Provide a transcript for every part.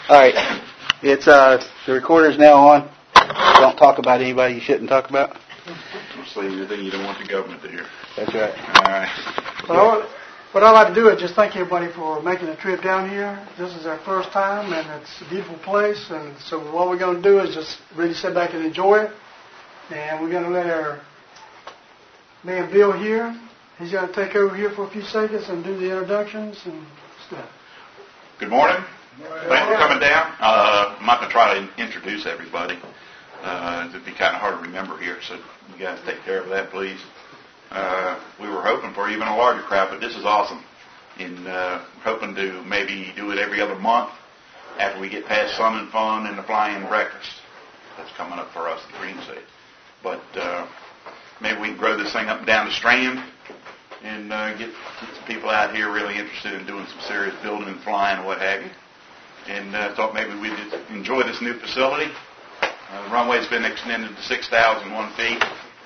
All right. It's the recorder's now on. Don't talk about anybody you shouldn't talk about. Don't say anything you don't want the government to hear. That's right. All right. Well, what I'd like to do is just thank everybody for making the trip down here. This is our first time, and it's a beautiful place. And so what we're going to do is just really sit back and enjoy it. And we're going to let our man Bill here. He's going to take over here for a few seconds and do the introductions and stuff. Good morning. Thanks for coming down. I'm not going to try to introduce everybody. It'd be kind of hard to remember here, so you guys take care of that, please. We were hoping for even a larger crowd, but this is awesome. And we're hoping to maybe do it every other month after we get past Sun and Fun and the fly-in breakfast. That's coming up for us at Green State. But maybe we can grow this thing up and down the Strand and get some people out here really interested in doing some serious building and flying and what have you. And thought maybe we'd enjoy this new facility. The runway's been extended to 6,001 feet.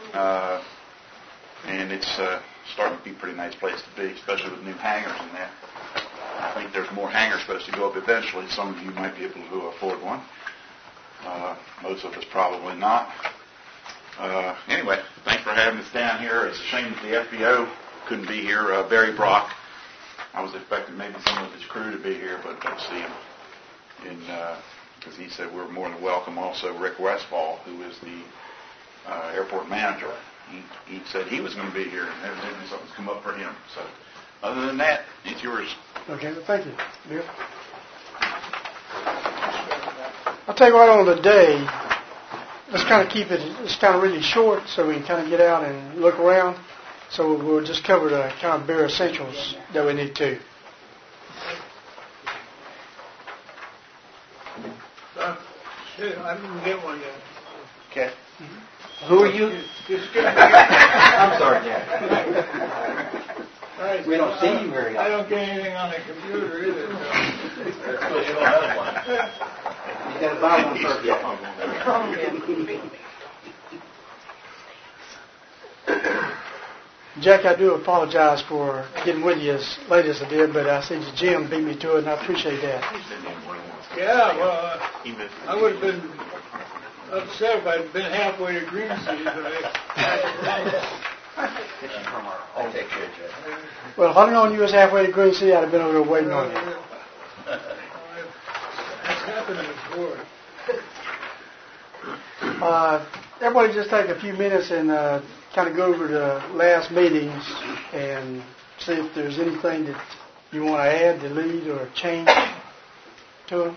And it's starting to be a pretty nice place to be, especially with new hangars in there. I think there's more hangars supposed to go up eventually. Some of you might be able to afford one. Most of us probably not. Anyway, thanks for having us down here. It's a shame that the FBO couldn't be here. Barry Brock, I was expecting maybe some of his crew to be here, but don't see him. And because he said we're more than welcome. Also, Rick Westfall, who is the airport manager, he said he was going to be here, and evidently something's come up for him. So, other than that, it's yours. Okay, well, thank you, Bill. I'll tell you right on the day, let's kind of keep it, it's kind of really short so we can kind of get out and look around. So we'll just cover the kind of bare essentials that we need to. I didn't get one yet. Okay. Mm-hmm. Who are you? I'm sorry, Jack. We don't see you very often. I don't get anything on the computer either. That's because you don't have one. You got to buy one first. Jack, I do apologize for getting with you as late as I did, but I see Jim beat me to it, and I appreciate that. Yeah, well, I would have been upset if I'd been halfway to Green City, but I'll take care of Jack. Well, if I'd known you was halfway to Green City, I'd have been over there waiting on you. That's happened before. Everybody just take a few minutes and kind of go over the last meetings and see if there's anything that you want to add, delete, or change to them.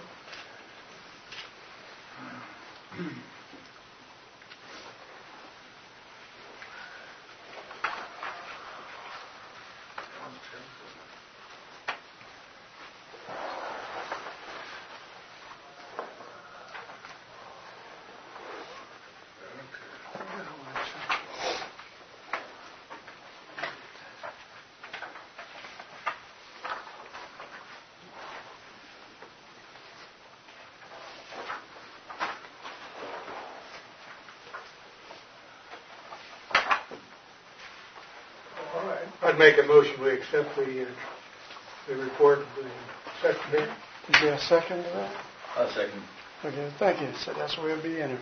I'd make a motion we accept the report of the secretary. Is there a second to that? I'll second. Okay, thank you. So that's where we'll be in it.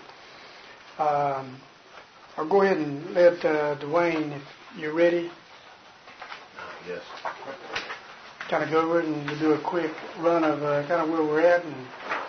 I'll go ahead and let Dwayne, if you're ready. Yes. Kind of go over it and do a quick run of kind of where we're at. And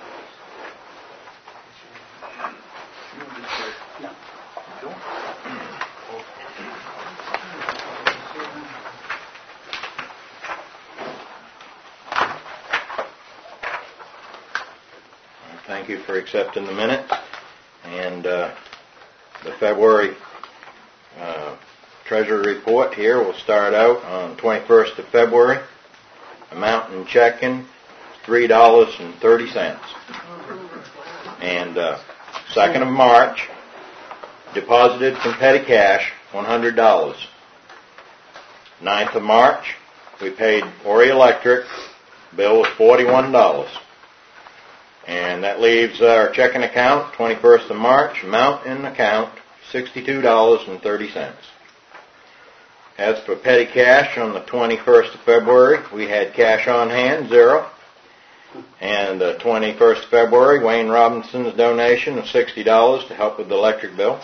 Thank you for accepting the minutes. And the February Treasury report here will start out on 21st of February. Amount in checking $3.30. And 2nd of March, deposited from petty cash $100. 9th of March, we paid Ori Electric. Bill was $41. And that leaves our checking account, 21st of March, amount in account, $62.30. As for petty cash on the 21st of February, we had cash on hand, 0. And the 21st of February, Wayne Robinson's donation of $60 to help with the electric bill.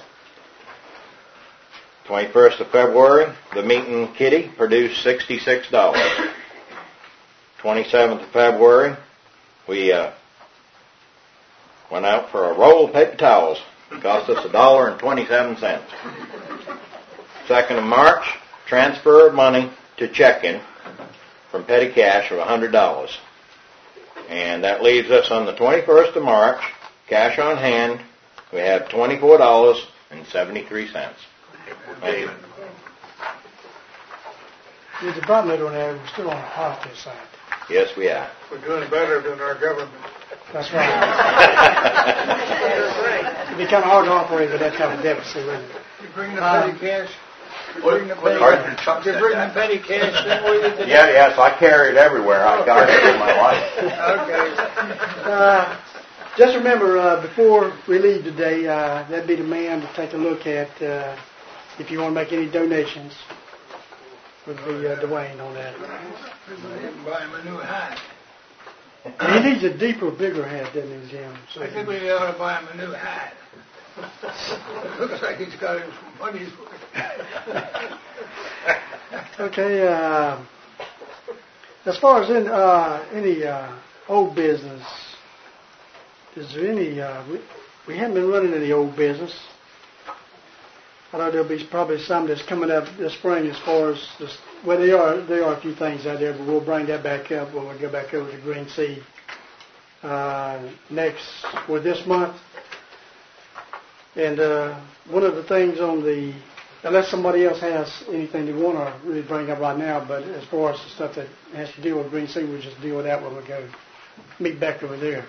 21st of February, the Meeting Kitty produced $66. 27th of February, we went out for a roll of paper towels. It cost us $1.27. 2nd of March, transfer of money to checking from petty cash of $100. And that leaves us on the 21st of March, cash on hand, we have $24.73. Thank you. The department on there, we're still on the positive side. Yes, we are. We're doing better than our government. That's right. It'd be kind of hard to operate with that kind of deficit, wouldn't it? You bring the petty cash? You bring the petty cash then with you today? Yes, I carry it everywhere. I got it in my life. Okay. Just remember, before we leave today, that'd be the man to take a look at if you want to make any donations. Would be Dwayne on that. Buy him a new hat. He needs a deeper, bigger hat, doesn't he, Jim? I think we ought to buy him a new hat. Looks like he's got his money's worth. Okay. As far as any old business, is there any? We haven't been running any old business. I know there'll be probably some that's coming up this spring as far as this. Well, there are a few things out there, but we'll bring that back up when we go back over to Green Seed this month. And one of the things unless somebody else has anything they want to really bring up right now, but as far as the stuff that has to deal with Green Seed, we'll just deal with that when we go meet back over there.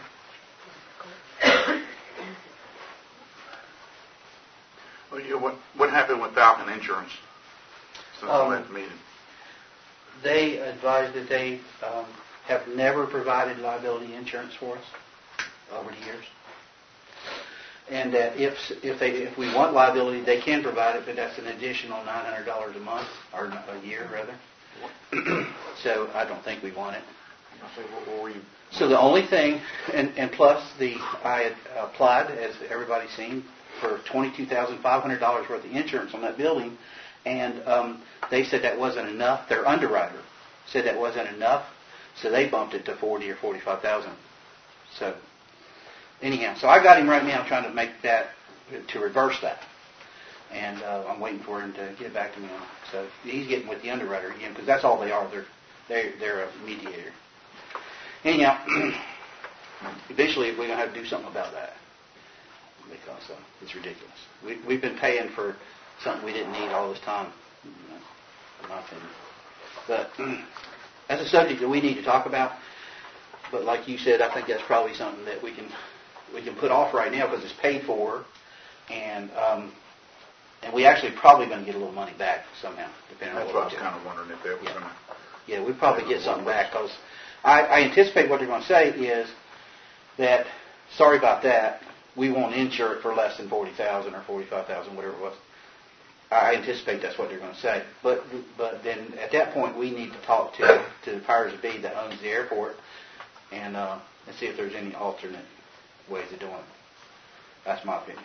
Well, what happened with Falcon Insurance since the last meeting? They advised that they have never provided liability insurance for us over the years. And that if we want liability, they can provide it, but that's an additional $900 a month, or a year, rather. So I don't think we want it. So the only thing, and plus I had applied, as everybody's seen, for $22,500 worth of insurance on that building, and they said that wasn't enough. Their underwriter said that wasn't enough, so they bumped it to $40,000 or $45,000. So anyhow, so I got him right now trying to make that, to reverse that. And I'm waiting for him to get back to me on it. So he's getting with the underwriter again, because that's all they are. They're a mediator. Anyhow, eventually we're going to have to do something about that, because it's ridiculous. We've been paying for something we didn't need all this time, in my opinion. But that's a subject that we need to talk about. But like you said, I think that's probably something that we can put off right now because it's paid for, and we actually probably going to get a little money back somehow, depending on what I was kind of wondering if that was going to. Yeah, we'd probably get something back, because I anticipate what they're going to say is that, sorry about that, we won't insure it for less than $40,000 or $45,000, whatever it was. I anticipate that's what they're going to say. But then at that point, we need to talk to the powers that be that owns the airport and see if there's any alternate ways of doing it. That's my opinion.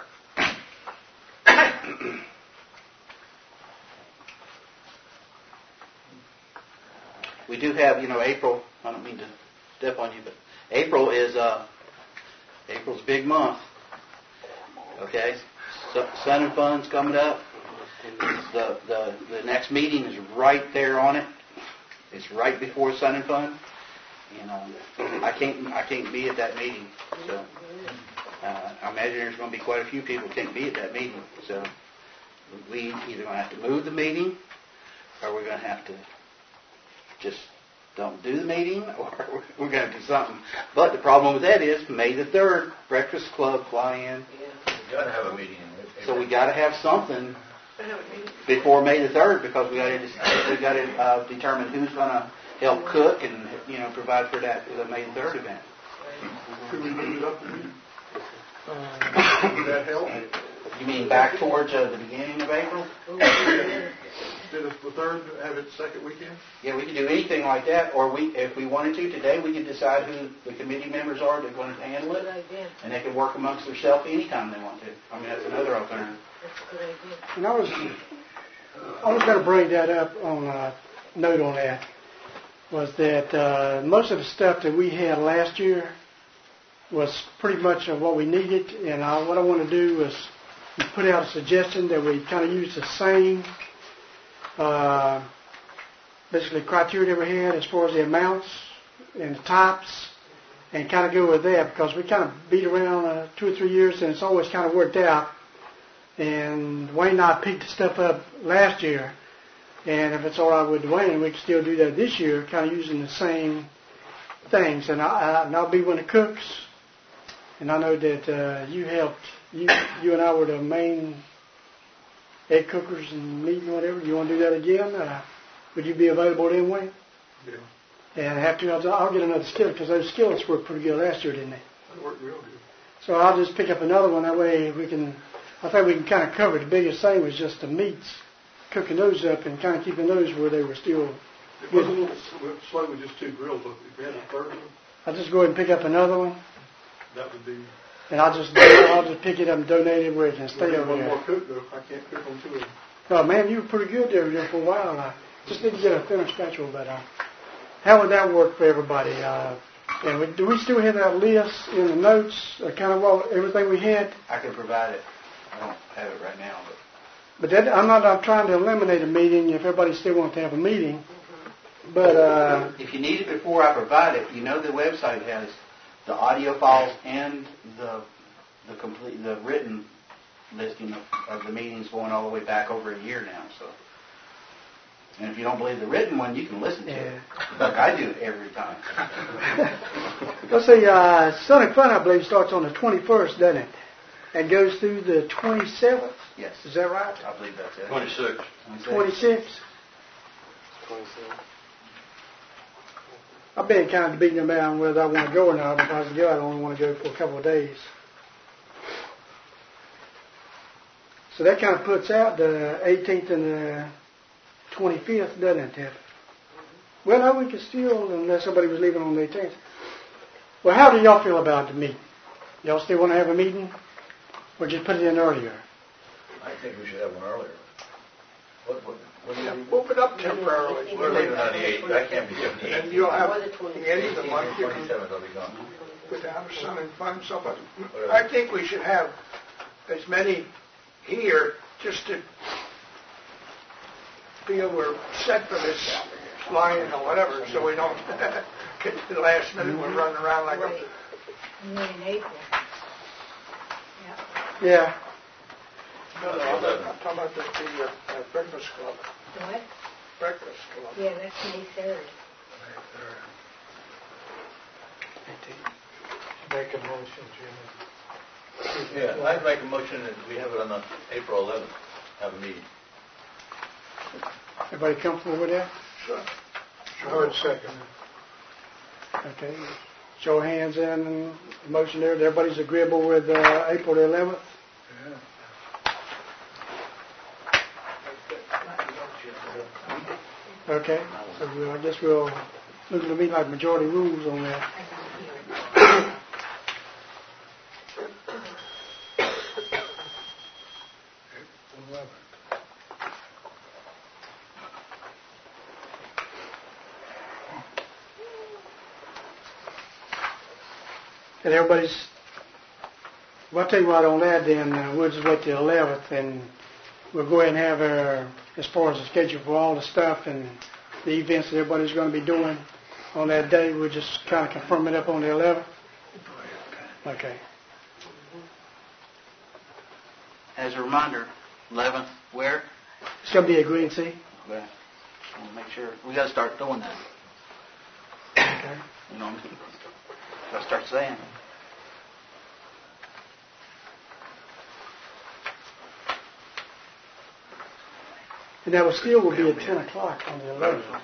We do have, April. I don't mean to step on you, but April's a big month. Okay, Sun and Fun's coming up. The next meeting is right there on it. It's right before Sun and Fun. I can't be at that meeting, so I imagine there's going to be quite a few people who can't be at that meeting. So we either going to have to move the meeting, or we're going to have to just don't do the meeting, or we're going to do something. But the problem with that is May the 3rd, Breakfast Club fly in. We got to have a meeting. So we got to have something before May the 3rd, because we got to determine who's going to help cook and provide for the May the 3rd event. Could we move it up a week? Would that help? You mean back towards the beginning of April? Instead of the third, have it second weekend? Yeah, we could do anything like that, or if we wanted to today, we could decide who the committee members are that are going to handle it, and they can work amongst themselves anytime they want to. I mean, that's another alternative. That's a good idea. And I was going to bring that up on a note on that, was that most of the stuff that we had last year was pretty much of what we needed, and what I want to do is put out a suggestion that we kind of use the same basically criteria that we had as far as the amounts and the types, and kind of go with that, because we kind of beat around 2 or 3 years and it's always kind of worked out. And Wayne and I picked the stuff up last year, and if it's all right with Dwayne, we can still do that this year, kind of using the same things. And I'll be one of the cooks, and I know that you helped. You and I were the main egg cookers and meat and whatever. You want to do that again? Would you be available then, Wayne? Yeah. And I'll get another skillet, because those skillets worked pretty good last year, didn't they? It worked real good. So I'll just pick up another one. That way we can. I think we can kind of cover. The biggest thing was just the meats, cooking those up and kind of keeping those where they were still. It was a little slow with just 2 grills, but if we had a third one, I'll just go ahead and pick up another one, that would be. and I'll just pick it up and donate it where it can stay over One there. more cook though. I can't cook on 2 of them. Oh man, you were pretty good there for a while. I just need to get a thinner spatula, but how would that work for everybody? And do we still have that list in the notes, kind of everything we had? I can provide it. I don't have it right now, But that, I'm trying to eliminate a meeting if everybody still wants to have a meeting. But if you need it before I provide it, you know the website has the audio files and the written listing of the meetings going all the way back over a year now. So, and if you don't believe the written one, you can listen to it. Like I do every time. let's see, Sonic Fun, I believe, starts on the 21st, doesn't it? And goes through the 27th. Yes. Is that right? I believe that's it. 26. 26. I've been kind of debating about whether I want to go or not, because I only want to go for a couple of days. So that kind of puts out the 18th and the 25th, doesn't it? Well, no, we could still, unless somebody was leaving on the 18th. Well, how do y'all feel about the meeting? Y'all still want to have a meeting? Or just put it in earlier? I think we should have one earlier. Move it up temporarily. We're leaving on the 8th. I can't be given the 8th. And you'll have any of the month you can 27th, I'll be gone. put down some and fund somebody. I think we should have as many here just to feel we're set for this flying or whatever, so we don't get to the last minute we're running around like a... And then in April. Yeah. No, I'm talking about the breakfast club. What? Breakfast club. Yeah, that's May 3rd. Make a motion, Jimmy. Yeah, I'd make a motion that we have it on the April 11th, have a meeting. Everybody comfortable with that? Sure. Sure, second. Okay. Show of hands in the motion there. Everybody's agreeable with April the 11th? Okay. So I guess we'll look to me like majority rules on that. And everybody's, well, I'll tell you what on that then, we'll just wait till the 11th and we'll go ahead and have our, as far as the schedule for all the stuff and the events that everybody's going to be doing on that day, we'll just kind of confirm it up on the 11th. Okay. As a reminder, 11th, where? It's going to be at Green Sea. Okay. I want to make sure. We got to start doing that. Okay. You know what I mean? Got to start saying. And that will still will be at 10 o'clock on the 11th.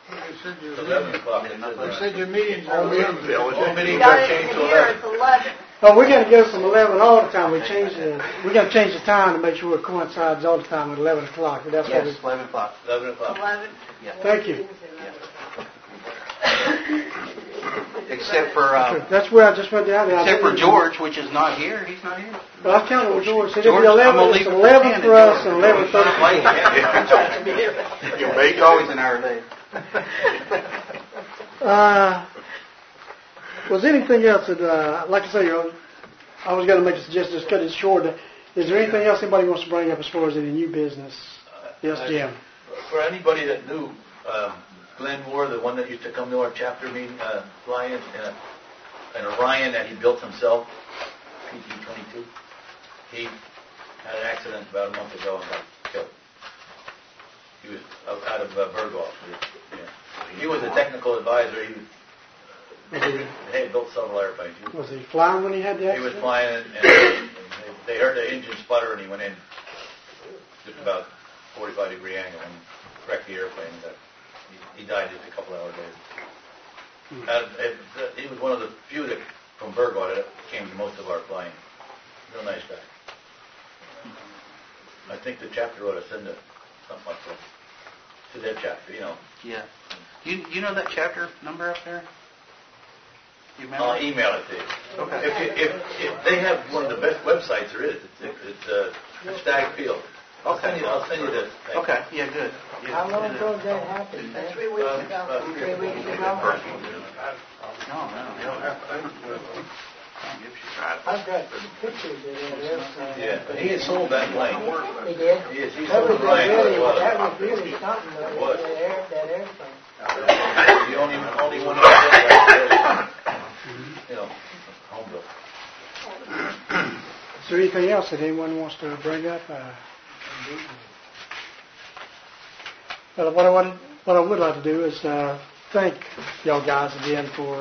11 o'clock. They said your meetings are All meetings You are got it changed in to here, 11. it's 11. Oh, we're going to go from 11 all the time. We're going to change the time to make sure it coincides all the time with 11 o'clock. That's what Yes, 11 o'clock. 11 o'clock. 11. Thank you. Except for That's where I just went down there. except for George, which is not here. He's not here. But I counted with George. Said George, it'll be I'm gonna 11. leave It's it for 11 10 for and us and 11:30. He's always an hour late. Was there anything else that, like I say, I was going to make a suggestion, just cut it short. Is there anything else anybody wants to bring up as far as any new business? Yes, Jim. For anybody that knew Glenn Moore, the one that used to come to our chapter meeting, Ryan, and Orion that he built himself, PT-22, he had an accident about a month ago and got killed. He was out of Berghoff. He was a technical advisor. He had built several airplanes. Was he flying when he had the He was accident? flying, and they heard the engine sputter, and he went in just about 45-degree angle and wrecked the airplane. He died just a couple hours later. He was one of the few that from Berghoff that came to most of our flying. Real nice guy. I think the chapter ought to send something like that to their chapter, Yeah. You know that chapter number up there? You remember? I'll email it to you. Okay. If they have one of the best websites there is, it's Stag Field. I'll send you this. Okay. Yeah. Good. Yeah, How long yeah. ago did that happen? 3 weeks ago. 3 weeks ago. No. I've got pictures of it. Yeah, he had sold that plane. He did? Yes, he That sold was the plane. really something, though, What? that airplane. The only one that home built. Is there anything else that anyone wants to bring up? Well, what I would like to do is thank y'all guys again for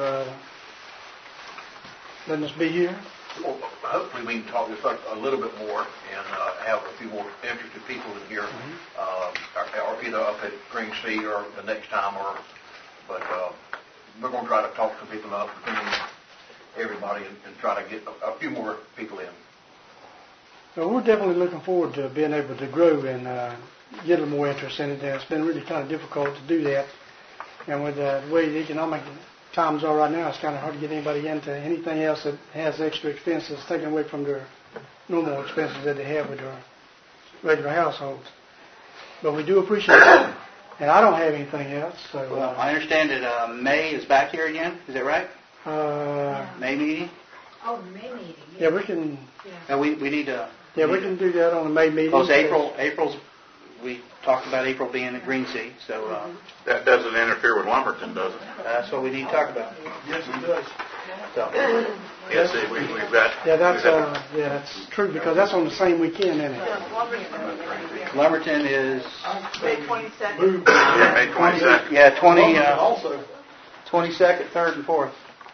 letting us be here. Well, hopefully we can talk just like a little bit more and have a few more interested people in here, or either up at Green Sea or the next time, but we're going to try to talk some people up, everybody, and try to get a few more people in. Well, we're definitely looking forward to being able to grow and get a little more interest in it. It's been really kind of difficult to do that, and with the way the economic times are right now, it's kind of hard to get anybody into anything else that has extra expenses taken away from their normal expenses that they have with their regular households. But we do appreciate it, and I don't have anything else. So, Well, I understand that May is back here again. Is that right? May meeting. Oh, the May meeting. Yeah, we can. We need to. Yeah, we can do that on the May meeting. Because April's. We talked about April being at Green Sea, so That doesn't interfere with Lumberton, does it? that's what we need to talk about. Yes, it does. So, Yes, we've got. Yeah, that's true because that's on the same weekend, isn't it? Lumberton is May 22nd. yeah 20 Also, 22nd, 3rd, and 4th.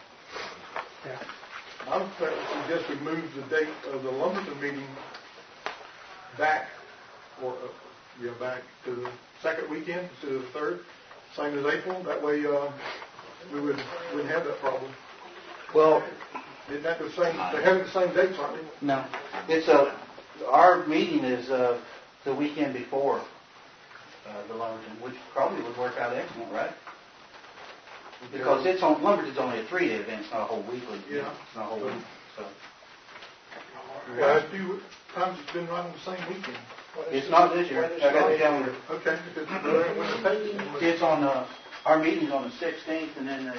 I would suggest we move the date of the Lumberton meeting back, back to the second weekend instead of the third, same as April. That way, we wouldn't have that problem. Well, Isn't that the same? They have the same dates, aren't they? no, it's our meeting is the weekend before the Lumberton, which probably would work out excellent, right? Because Lumberton's only a 3-day event. It's not a whole weekly event. Yeah. It's not a whole week. So Last few times it's been right on the same weekend. it's not this year. I got the calendar. Okay. It's on our meeting's on the 16th, and then the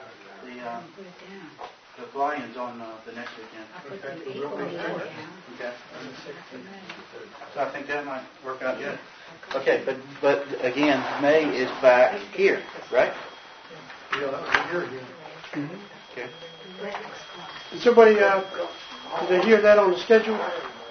fly-in's on the next weekend. Okay. So I think that might work out good. Okay, but again, May is back here, right? Yeah, that was a year ago. Okay. Did somebody, did they hear that on the schedule?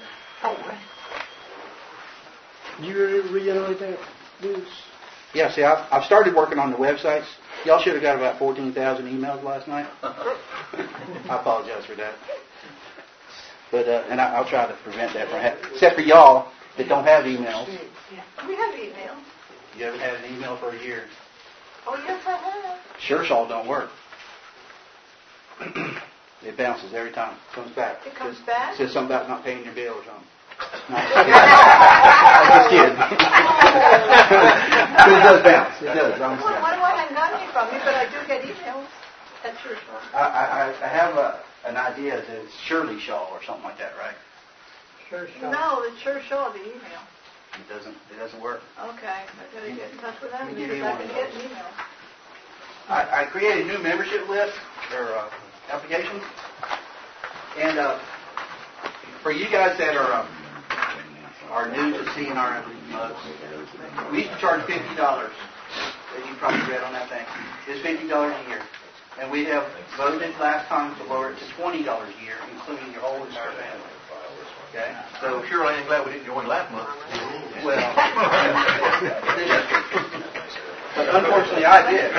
Did you reiterate that, Bruce? Yeah, see, I've started working on the websites. Y'all should have got about 14,000 emails last night. I apologize for that. But and I'll try to prevent that from happening. Except for y'all that don't have emails. We have email. You haven't had an email for a year. Oh, yes, I have. Sure, all don't work. It bounces every time. It comes back. It comes back? Says something about not paying your bill or something. No, I'm just kidding. But it does bounce. It does. Well, I haven't gotten any from you, but I do get emails. That's your fault. I have an idea that it's Shirley Shaw or something like that, right? Sure, sure. No, it's sure show the email. It doesn't work. Okay, I better get in touch with them Let me give because you I one can of get those. an email. I created a new membership list or application, and for you guys that are new to CNR, we used to charge $50. As you probably read on that thing, it's $50 a year, and we have voted last time to lower it to $20 a year, including your whole entire family. Okay, So sure, I ain't glad we didn't join last month. well. But unfortunately, I did.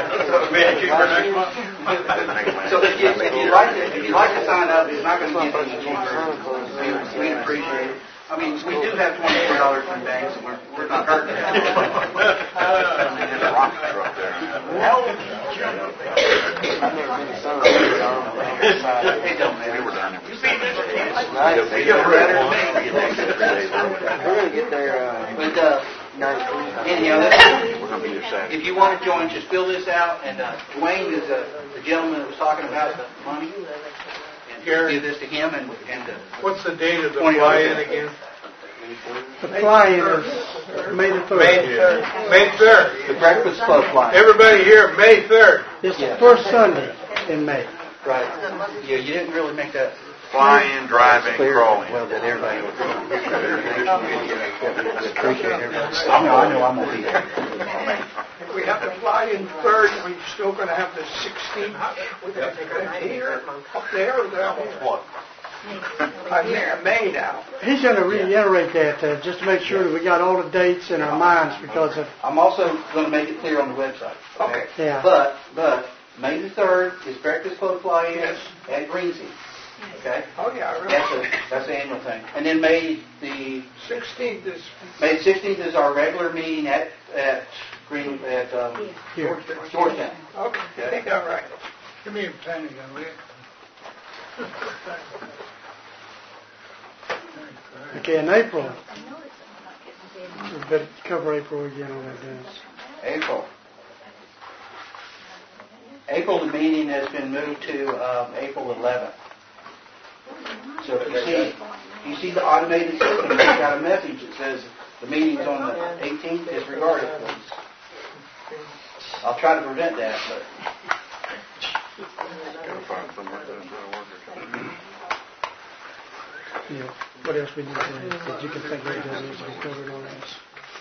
So if you'd like to sign up, it's not going to get any cheaper. We'd appreciate it. I mean, we do have $24 in banks, and we're not hurting it. It don't matter. We were down there. You're better than me. We're going to get there. But anyhow, We're going to be there Saturday. if you want to join, just fill this out. And Dwayne is the gentleman that was talking about the money. And give this to him. And What's the date of the 20 fly-in again? The fly-in is May the 3rd. May 3rd. the Breakfast Club fly. Everybody here, May 3rd. It's the first Sunday in May. Right. Yeah, you didn't really make that. Flying, driving, crawling. Well, that everybody would appreciate everybody. I know I'm going to be there. If we have the fly-in 3rd, we're still going to have the 16th. Here, up there, or down here? What? I'm there, May now. He's going to reiterate that just to make sure that we got all the dates in our minds because of, I'm also going to make it clear on the website. Okay. yeah. But May the 3rd is Breakfast Club fly-in at Greensea. Okay? Oh, yeah, I remember. That's the annual thing. And then May the 16th is 16th is our regular meeting at Here. Georgetown. okay. I think I'm right. Give me a pen again, will you? Okay, in April, we better cover April again on that, Dennis. April, the meeting has been moved to April 11th. So if you see the automated system, it's got a message that says the meeting's on the 18th, disregard it, please. I'll try to prevent that, but Yeah. What else we need to do that you can think of that needs to be covered on this?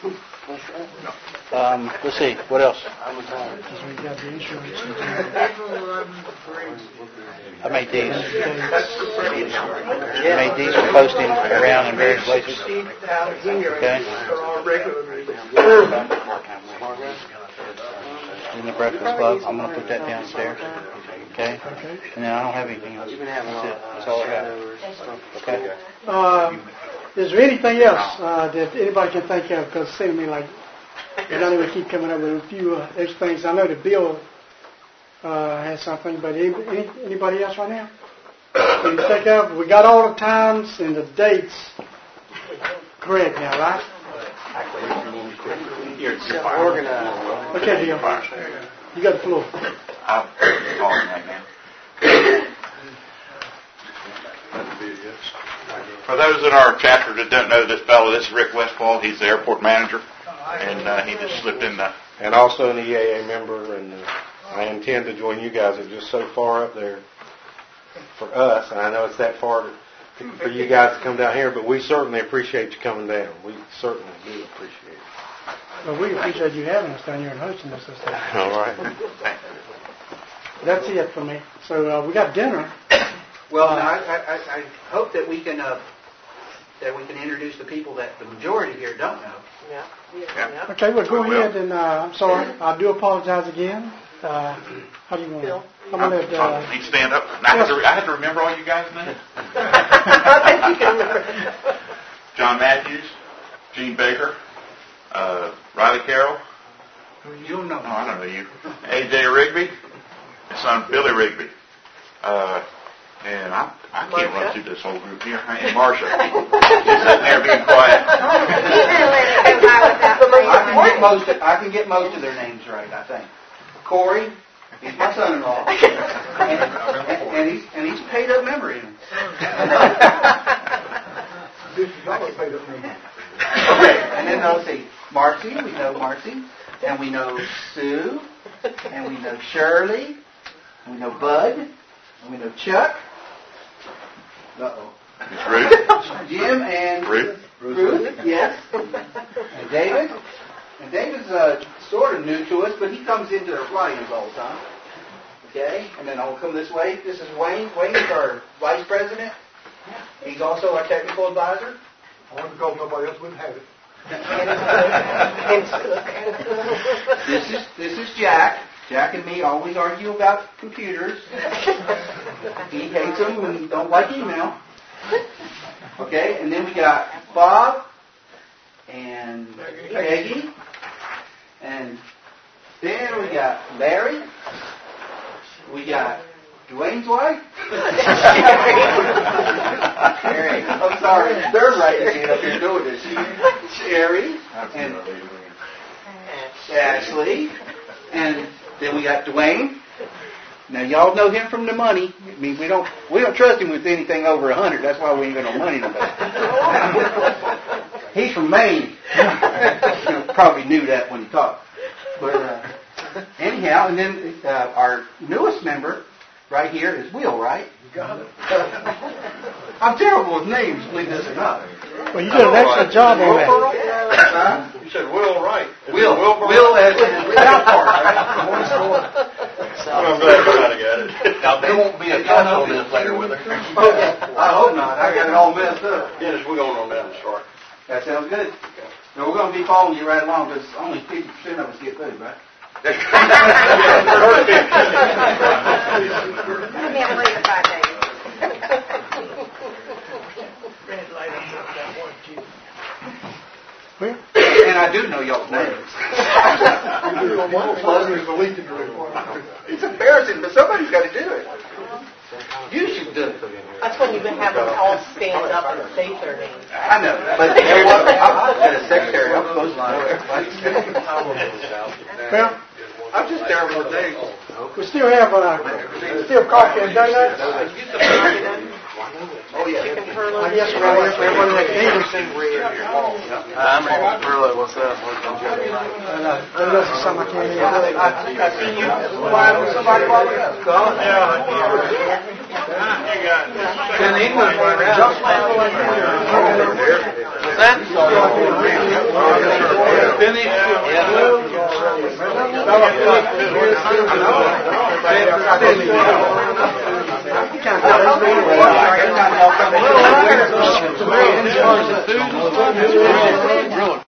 let's see, what else? Because we got the insurance. April 11th, great. I made these. I made these for posting around in various places. 16th down here Okay. for our regular meeting. In the Breakfast Club, I'm going to put that downstairs. Okay? Okay. And then I don't have anything else. That's all I got. Okay? Is there anything else that anybody can think of? Because it seems to me like we don't even keep coming up with a few extra things. I know that Bill has something, but anybody else right now? Can you think of? We got all the times and the dates correct now, right? Okay, Bill. You got the floor. I'm calling right now. For those in our chapter that don't know this fellow, this is Rick Westfall. He's the airport manager, and he just slipped in the... And also an EAA member, and I intend to join you guys. It's just so far up there for us, and I know it's that far for you guys to come down here, but we certainly appreciate you coming down. We certainly do appreciate it. Well, we appreciate you having us down here and hosting us this time. All right. That's it for me. So we got dinner. Well, I hope that we can introduce the people that the majority here don't know. Okay, well, go ahead and I'm sorry. I do apologize again. How do you want to? I'm going to let... He stand up. I have to remember all you guys' names. John Matthews, Gene Baker, Riley Carroll. You don't know. Oh, I don't know you. A.J. Rigby, his son Billy Rigby. And I can't run through this whole group here. And Marcia is sitting there being quiet. I can get most of their names right, I think. Corey, he's my son-in-law, and he's paid up member even. And then let's see, Marcy, we know Marcy, and we know Sue, and we know Shirley, and we know Bud, and we know Chuck. Uh-oh. It's Ruth. Jim and Ruth. Ruth, yes. And David. And David's sort of new to us, but he comes into our fly-ins all the time. Okay? And then I'll come this way. This is Wayne. Wayne is our vice president. He's also our technical advisor. I want to go, nobody else wouldn't have it. This is Jack. Jack and me always argue about computers. He hates them and don't like email. Okay, and then we got Bob and Peggy, and then we got Larry. We got Dwayne's wife. Sherry. I'm sorry, they're writing it up here doing this. Sherry and Ashley, and then we got Dwayne. Now y'all know him from the money. I mean, we don't trust him with anything over 100. That's why we ain't got no money to pay. He's from Maine. You probably knew that when he talked. But anyhow, and then our newest member right here is Will, right? You got it. I'm terrible with names, believe this or not. Well, you did an excellent job on that. You said Will Wright. Will as in South Park. I'm glad somebody got it. Now, there won't be a couple minutes later with her. I hope not. I got it all messed up. Dennis, we're going on down the start. That sounds good. No, we're going to be following you right along because only 50% of us get food, right? I can't wait 5 days. Red light on that one, too. And I do know y'all's names. It's embarrassing, but somebody's got to do it. You should do it. That's when you can have them all stand up and say their names. I know, but I'm a secretary. I'm supposed to know everybody. Well, I'm just terrible with names. we still have coffee and donuts. Oh, yeah. I guess we're everyone that English. I'm Rick Perlo. What's up? Unless it's something I can't hear. I seen you flying with somebody while we were gone. In England, just